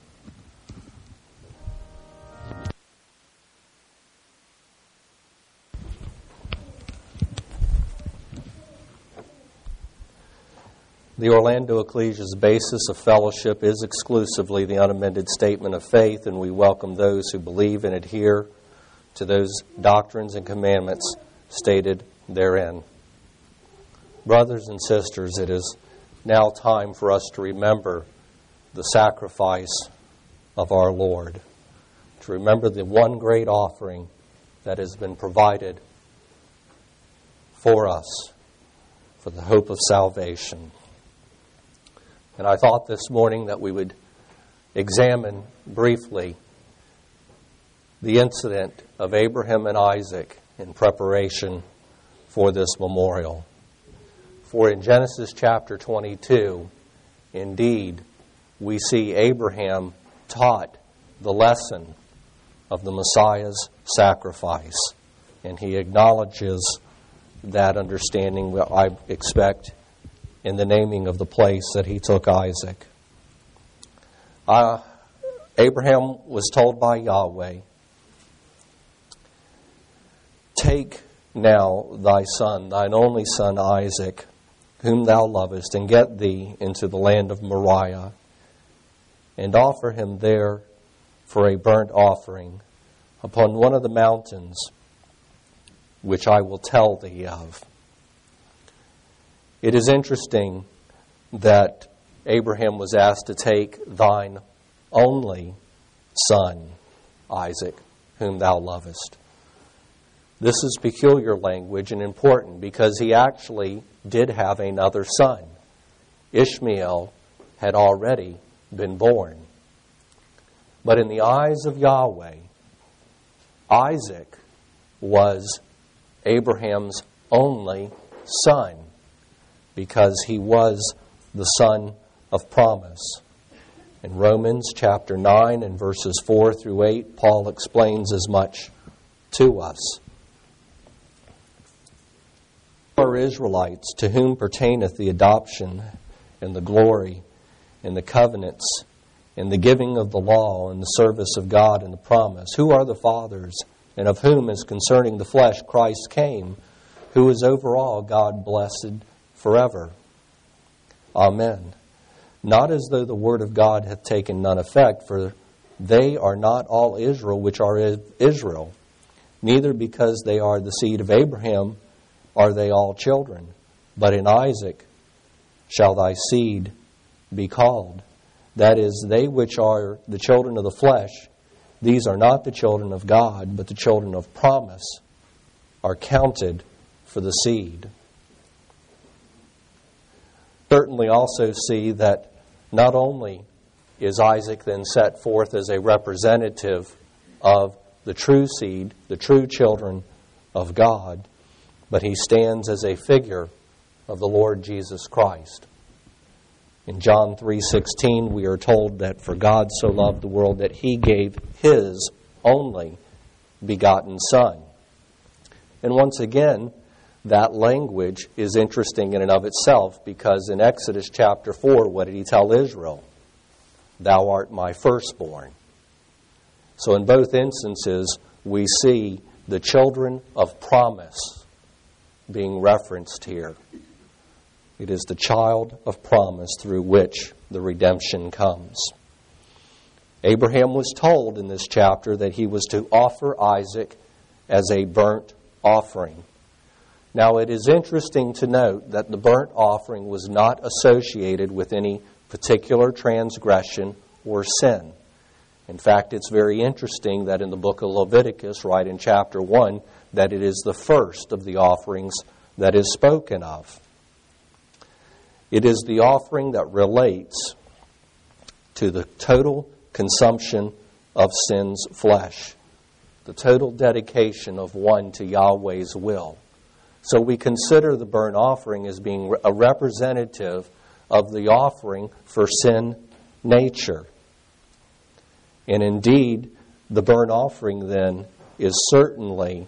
The Orlando Ecclesia's basis of fellowship is exclusively the unamended statement of faith, and we welcome those who believe and adhere to those doctrines and commandments stated therein. Brothers and sisters, it is now time for us to remember the sacrifice of our Lord, to remember the one great offering that has been provided for us for the hope of salvation. And I thought this morning that we would examine briefly the incident of Abraham and Isaac in preparation for this memorial. For in Genesis chapter 22, indeed, we see Abraham taught the lesson of the Messiah's sacrifice. And he acknowledges that understanding, I expect, in the naming of the place that he took Isaac. Abraham was told by Yahweh, "Take now thy son, thine only son Isaac, whom thou lovest, and get thee into the land of Moriah, and offer him there for a burnt offering upon one of the mountains which I will tell thee of." It is interesting that Abraham was asked to take thine only son, Isaac, whom thou lovest. This is peculiar language and important because he actually did have another son. Ishmael had already been born. But in the eyes of Yahweh, Isaac was Abraham's only son because he was the son of promise. In Romans chapter 9 and verses 4 through 8, Paul explains as much to us. Are Israelites, to whom pertaineth the adoption and the glory and the covenants and the giving of the law and the service of God and the promise, who are the fathers, and of whom, as concerning the flesh, Christ came, who is over all God blessed forever. Amen. Not as though the word of God hath taken none effect, for they are not all Israel which are Israel, neither because they are the seed of Abraham are they all children, but in Isaac shall thy seed be called. That is, they which are the children of the flesh, these are not the children of God, but the children of promise are counted for the seed. Certainly also see that not only is Isaac then set forth as a representative of the true seed, the true children of God, but he stands as a figure of the Lord Jesus Christ. In John 3:16, we are told that for God so loved the world that he gave his only begotten Son. And once again, that language is interesting in and of itself because in Exodus chapter 4, what did he tell Israel? Thou art my firstborn. So in both instances, we see the children of promise being referenced here. It is the child of promise through which the redemption comes. Abraham was told in this chapter that he was to offer Isaac as a burnt offering. Now it is interesting to note that the burnt offering was not associated with any particular transgression or sin. In fact, it's very interesting that in the book of Leviticus, right in chapter 1, that it is the first of the offerings that is spoken of. It is the offering that relates to the total consumption of sin's flesh, the total dedication of one to Yahweh's will. So we consider the burnt offering as being a representative of the offering for sin nature. And indeed, the burnt offering then is certainly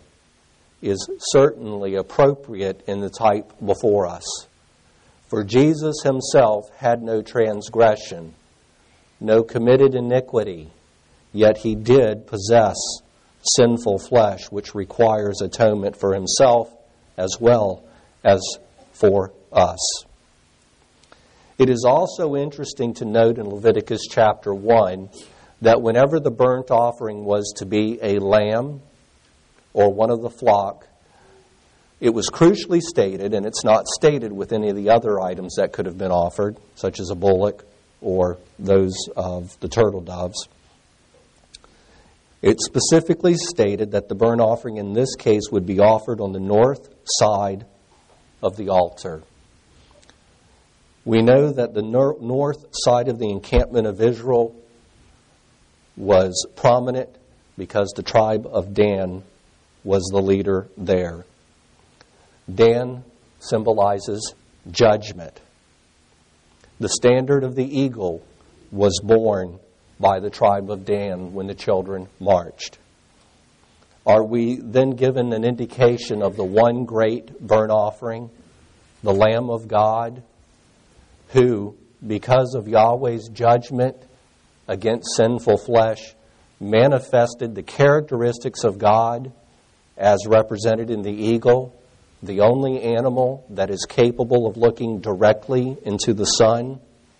appropriate in the type before us. For Jesus himself had no transgression, no committed iniquity, yet he did possess sinful flesh, which requires atonement for himself as well as for us. It is also interesting to note in Leviticus chapter 1 that whenever the burnt offering was to be a lamb or one of the flock, it was crucially stated, and it's not stated with any of the other items that could have been offered, such as a bullock or those of the turtle doves. It specifically stated that the burnt offering in this case would be offered on the north side of the altar. We know that the north side of the encampment of Israel was prominent because the tribe of Dan was the leader there. Dan symbolizes judgment. The standard of the eagle was borne by the tribe of Dan when the children marched. are we then given an indication of the one great burnt offering, the Lamb of God, who, because of Yahweh's judgment against sinful flesh, manifested the characteristics of God as represented in the eagle, the only animal that is capable of looking directly into the sun.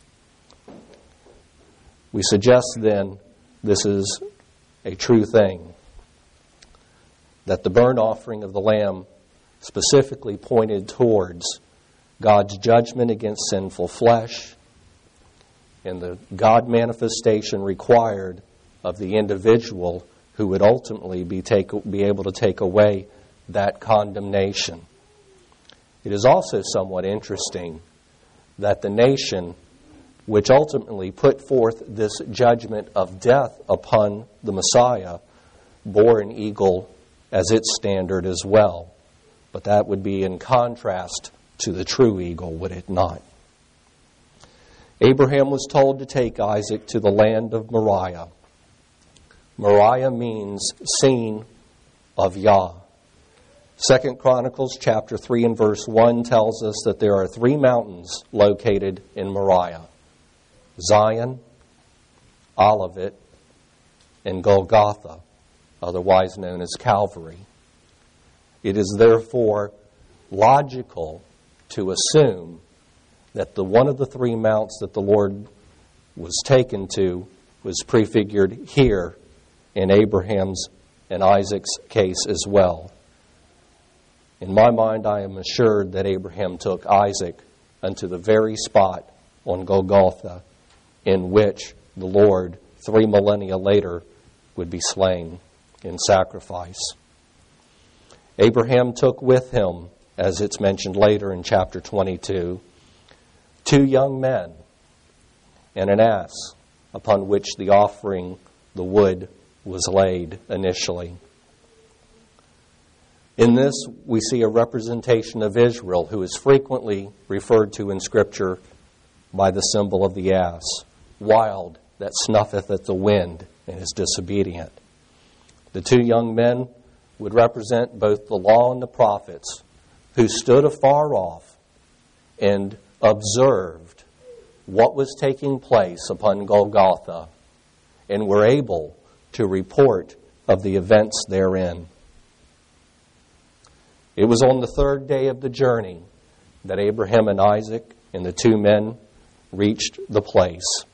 We suggest then this is a true thing, that the burnt offering of the Lamb specifically pointed towards God's judgment against sinful flesh and the God manifestation required of the individual who would ultimately be able to take away that condemnation. It is also somewhat interesting that the nation which ultimately put forth this judgment of death upon the Messiah bore an eagle as its standard as well. But that would be in contrast to the true eagle, would it not? Abraham was told to take Isaac to the land of Moriah. Moriah means seen of Yah. 2 Chronicles chapter 3 and verse 1 tells us that there are 3 mountains located in Moriah: Zion, Olivet, and Golgotha, otherwise known as Calvary. It is therefore logical to assume that the one of the 3 mounts that the Lord was taken to was prefigured here in Abraham's and Isaac's case as well. In my mind, I am assured that Abraham took Isaac unto the very spot on Golgotha in which the Lord, 3 millennia later, would be slain in sacrifice. Abraham took with him, as it's mentioned later in chapter 22, 2 young men and an ass upon which the offering, the wood, was laid initially. In this, we see a representation of Israel, who is frequently referred to in Scripture by the symbol of the ass, wild, that snuffeth at the wind and is disobedient. The 2 young men would represent both the law and the prophets, who stood afar off and observed what was taking place upon Golgotha and were able to report of the events therein. It was on the 3rd day of the journey that Abraham and Isaac and the 2 men reached the place.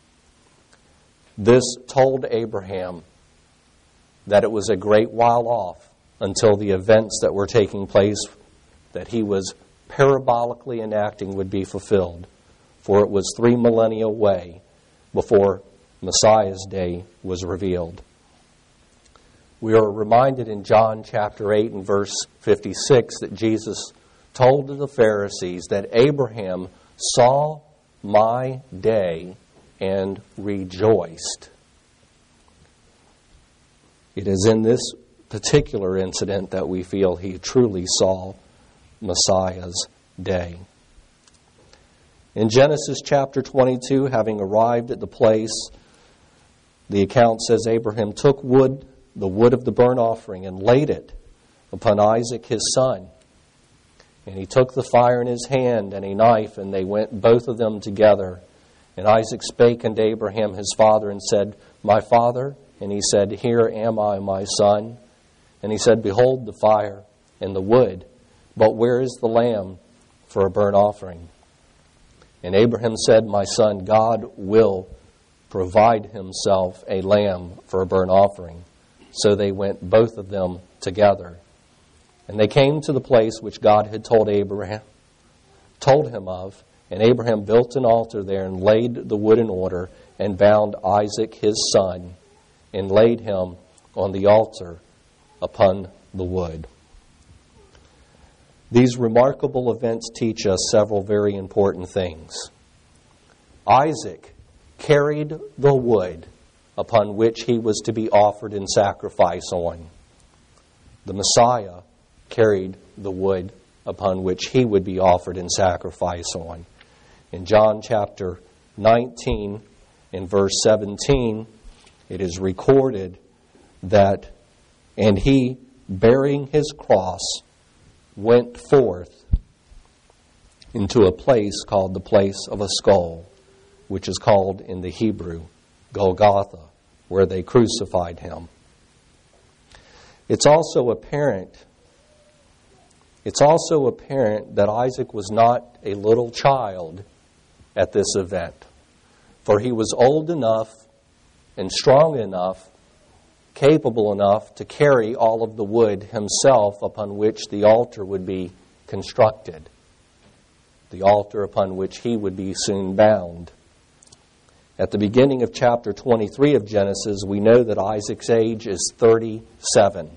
This told Abraham that it was a great while off until the events that were taking place that he was parabolically enacting would be fulfilled, for it was 3 millennia away before Messiah's day was revealed. We are reminded in John chapter 8 and verse 56 that Jesus told the Pharisees that Abraham saw my day and rejoiced. It is in this particular incident that we feel he truly saw Messiah's day. In Genesis chapter 22, having arrived at the place, the account says Abraham took the wood of the burnt offering, and laid it upon Isaac his son. And he took the fire in his hand and a knife, and they went both of them together. And Isaac spake unto Abraham his father, and said, My father? And he said, Here am I, my son. And he said, Behold the fire and the wood, but where is the lamb for a burnt offering? And Abraham said, My son, God will provide himself a lamb for a burnt offering. So they went both of them together. And they came to the place which God had told him of. And Abraham built an altar there and laid the wood in order and bound Isaac his son and laid him on the altar upon the wood. These remarkable events teach us several very important things. Isaac carried the wood upon which he was to be offered in sacrifice on. The Messiah carried the wood upon which he would be offered in sacrifice on. In John chapter 19, in verse 17, it is recorded that And he, bearing his cross, went forth into a place called the place of a skull, which is called in the Hebrew Golgotha, where they crucified him. It's also apparent that Isaac was not a little child at this event, for he was old enough and strong enough, capable enough to carry all of the wood himself upon which the altar would be constructed, the altar upon which he would be soon bound. At the beginning of chapter 23 of Genesis, we know that Isaac's age is 37.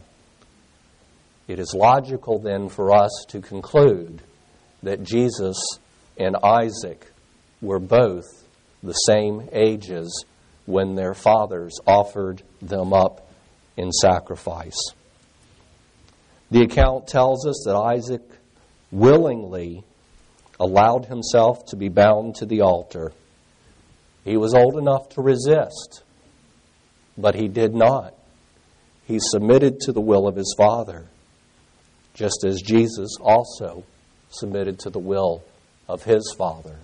It is logical then for us to conclude that Jesus and Isaac were both the same ages when their fathers offered them up in sacrifice. The account tells us that Isaac willingly allowed himself to be bound to the altar. He was old enough to resist, but he did not. He submitted to the will of his father, just as Jesus also submitted to the will of his father.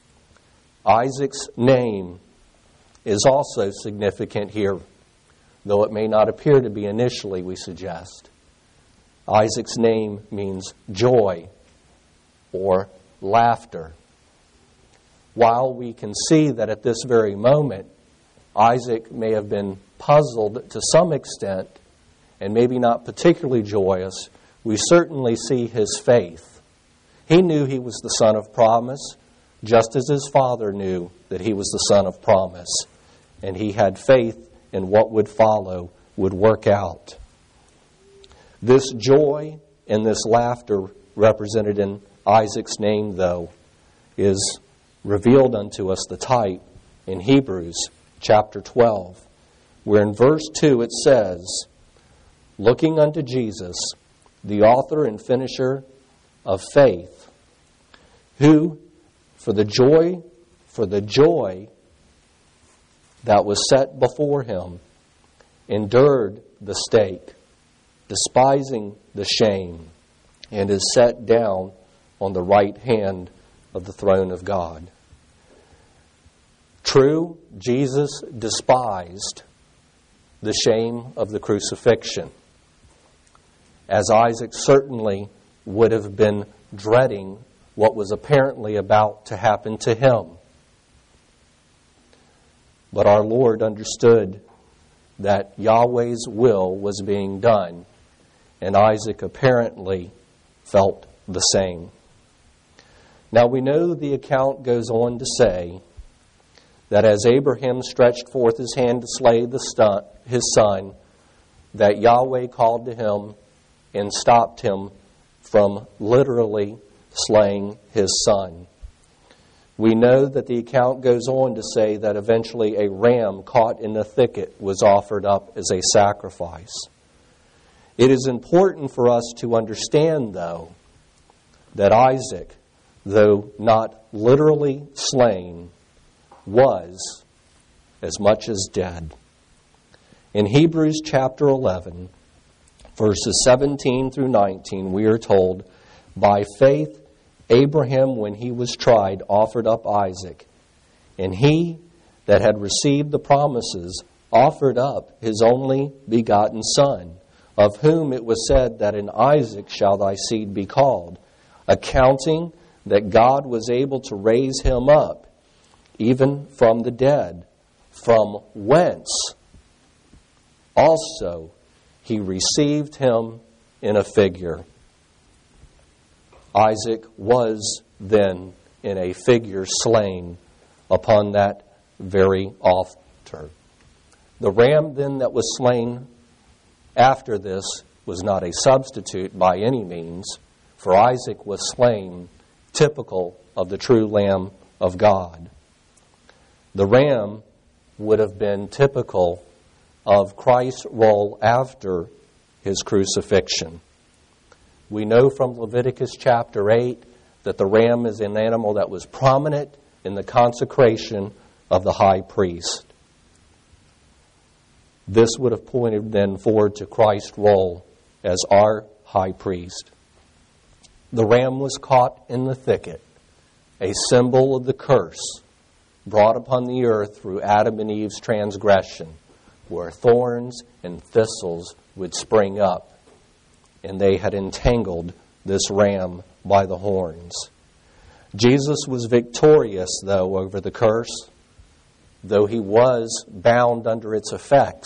Isaac's name is also significant here, though it may not appear to be initially, we suggest. Isaac's name means joy or laughter. While we can see that at this very moment, Isaac may have been puzzled to some extent and maybe not particularly joyous, we certainly see his faith. He knew he was the son of promise, just as his father knew that he was the son of promise. And he had faith in what would follow would work out. This joy and this laughter represented in Isaac's name, though, is revealed unto us the type in Hebrews chapter 12, where in verse 2 it says, looking unto Jesus, the author and finisher of faith, who for the joy that was set before him endured the stake, despising the shame, and is set down on the right hand of the throne of God. True, Jesus despised the shame of the crucifixion, as Isaac certainly would have been dreading what was apparently about to happen to him. But our Lord understood that Yahweh's will was being done, and Isaac apparently felt the same. Now we know the account goes on to say that as Abraham stretched forth his hand to slay his son, that Yahweh called to him and stopped him from literally slaying his son. We know that the account goes on to say that eventually a ram caught in the thicket was offered up as a sacrifice. It is important for us to understand, though, that Isaac, though not literally slain, was as much as dead. In Hebrews chapter 11, verses 17 through 19, we are told, by faith Abraham, when he was tried, offered up Isaac, and he that had received the promises offered up his only begotten son, of whom it was said that in Isaac shall thy seed be called, accounting that God was able to raise him up, even from the dead, from whence also he received him in a figure. Isaac was then in a figure slain upon that very altar. The ram then that was slain after this was not a substitute by any means, for Isaac was slain typical of the true Lamb of God. The ram would have been typical of Christ's role after his crucifixion. We know from Leviticus chapter 8 that the ram is an animal that was prominent in the consecration of the high priest. This would have pointed then forward to Christ's role as our high priest. The ram was caught in the thicket, a symbol of the curse brought upon the earth through Adam and Eve's transgression, where thorns and thistles would spring up, and they had entangled this ram by the horns. Jesus was victorious, though, over the curse, though he was bound under its effects.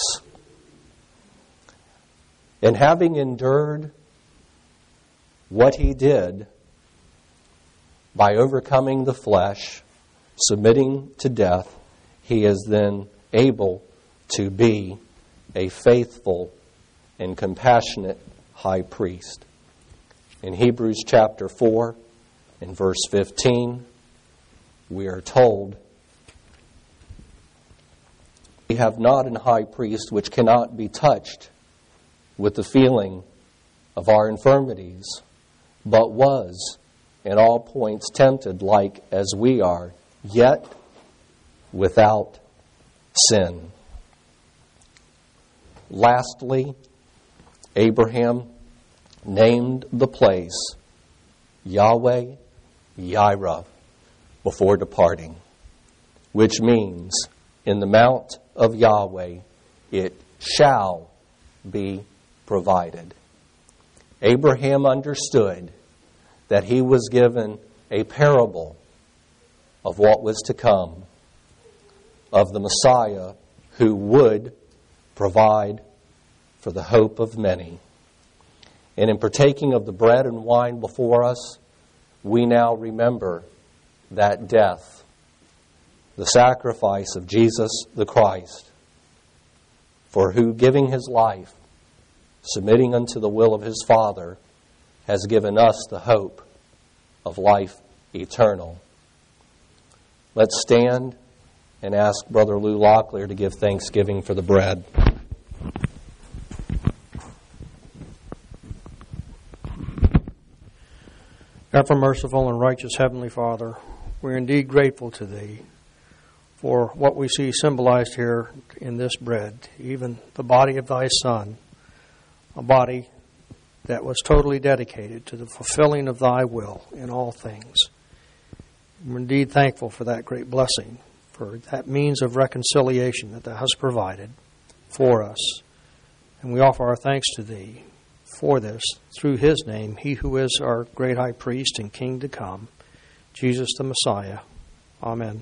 And having endured what he did by overcoming the flesh, submitting to death, he is then able to be a faithful and compassionate high priest. In Hebrews chapter 4, in verse 15, we are told, "We have not an high priest which cannot be touched with the feeling of our infirmities, but was in all points tempted like as we are, yet without sin." Lastly, Abraham named the place Yahweh Yireh before departing, which means in the mount of Yahweh it shall be provided. Abraham understood that he was given a parable of what was to come, of the Messiah who would provide for the hope of many. And in partaking of the bread and wine before us, we now remember that death, the sacrifice of Jesus the Christ, for who, giving his life, submitting unto the will of his Father, has given us the hope of life eternal. Let's stand and ask Brother Lou Locklear to give thanksgiving for the bread. Ever merciful and righteous Heavenly Father, we're indeed grateful to Thee for what we see symbolized here in this bread, even the body of Thy Son, a body that was totally dedicated to the fulfilling of Thy will in all things. We're indeed thankful for that great blessing, for that means of reconciliation that Thou hast provided for us. And we offer our thanks to Thee for this, through His name, He who is our great high priest and King to come, Jesus the Messiah. Amen.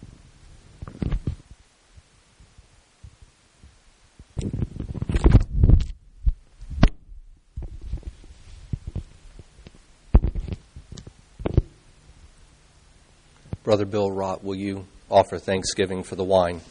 Brother Bill Rott, will you offer thanksgiving for the wine?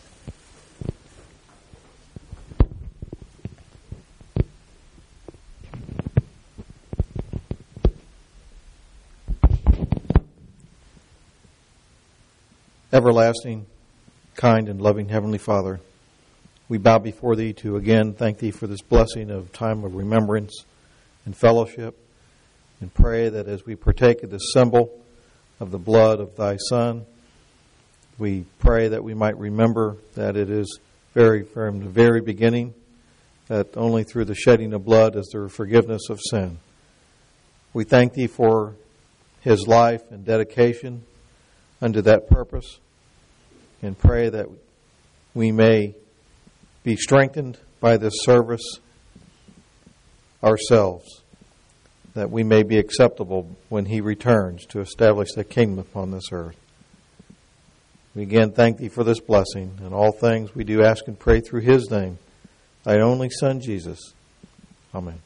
Everlasting, kind, and loving Heavenly Father, we bow before Thee to again thank Thee for this blessing of time of remembrance and fellowship, and pray that as we partake of this symbol of the blood of Thy Son, we pray that we might remember that it is from the very beginning, that only through the shedding of blood is there forgiveness of sin. We thank Thee for His life and dedication unto that purpose, and pray that we may be strengthened by this service ourselves, that we may be acceptable when He returns to establish the kingdom upon this earth. We again thank Thee for this blessing, and all things we do ask and pray through His name, Thy only Son, Jesus. Amen.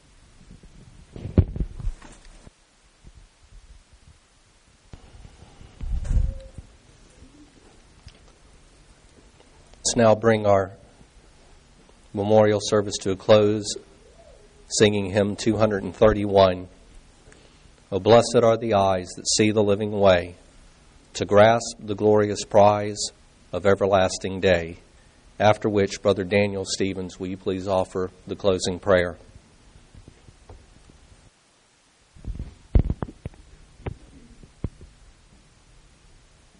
Let's now bring our memorial service to a close, singing hymn 231. O blessed are the eyes that see the living way, to grasp the glorious prize of everlasting day. After which, Brother Daniel Stevens, will you please offer the closing prayer?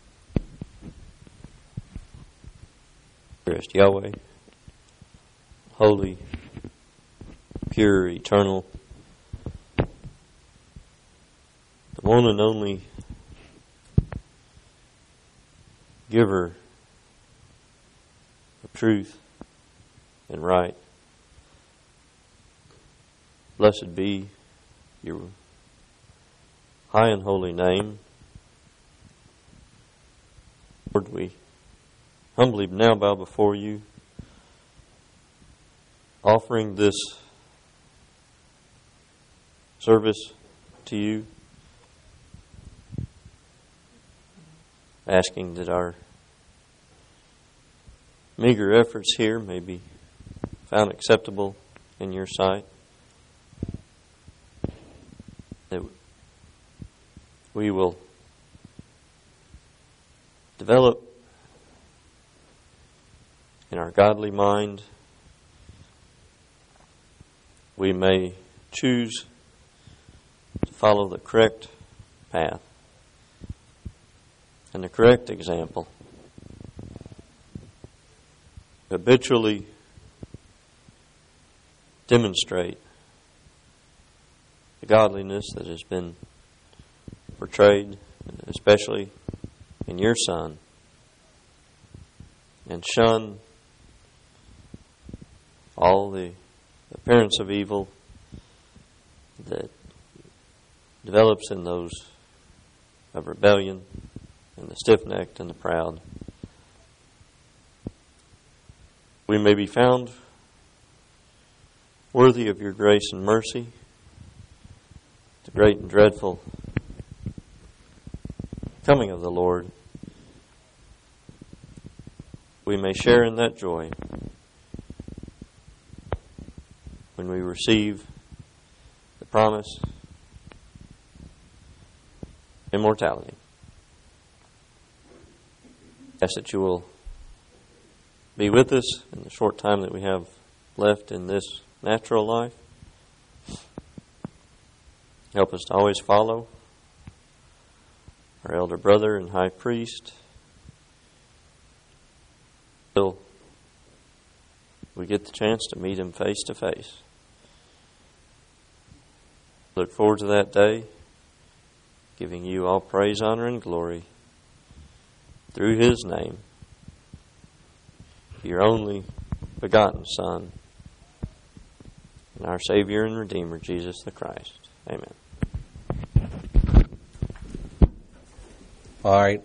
Yahweh, holy, pure, eternal, the one and only giver of truth and right. Blessed be your high and holy name. Lord, we humbly now bow before you, offering this service to you, asking that our meager efforts here may be found acceptable in your sight, that we will develop in our godly mind, we may choose to follow the correct path and the correct example, habitually demonstrate the godliness that has been portrayed, especially in your Son, and shun all the appearance of evil that develops in those of rebellion and the stiff-necked and the proud. We may be found worthy of your grace and mercy, the great and dreadful coming of the Lord. We may share in that joy when we receive the promise of immortality. I ask that you will be with us in the short time that we have left in this natural life. Help us to always follow our elder brother and high priest till we get the chance to meet him face to face. Look forward to that day, giving you all praise, honor, and glory through his name, your only begotten Son, and our Savior and Redeemer, Jesus the Christ. Amen. All right.